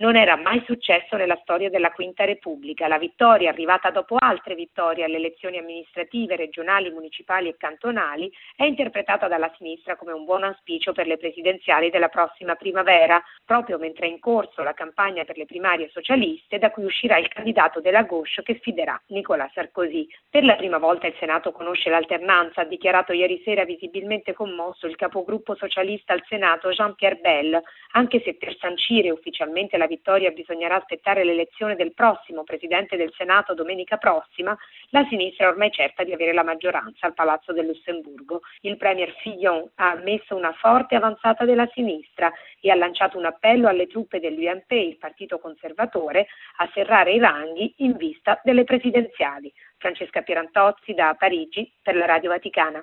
Non era mai successo nella storia della Quinta Repubblica. La vittoria, arrivata dopo altre vittorie alle elezioni amministrative, regionali, municipali e cantonali, è interpretata dalla sinistra come un buon auspicio per le presidenziali della prossima primavera, proprio mentre è in corso la campagna per le primarie socialiste, da cui uscirà il candidato della gauche che sfiderà Nicolas Sarkozy. Per la prima volta il Senato conosce l'alternanza, ha dichiarato ieri sera visibilmente commosso il capogruppo socialista al Senato Jean-Pierre Bel, anche se per sancire ufficialmente la vittoria bisognerà aspettare l'elezione del prossimo Presidente del Senato domenica prossima, la sinistra è ormai certa di avere la maggioranza al Palazzo del Lussemburgo. Il Premier Fillon ha ammesso una forte avanzata della sinistra e ha lanciato un appello alle truppe dell'UMP, il partito conservatore, a serrare i ranghi in vista delle presidenziali. Francesca Pierantozzi da Parigi per la Radio Vaticana.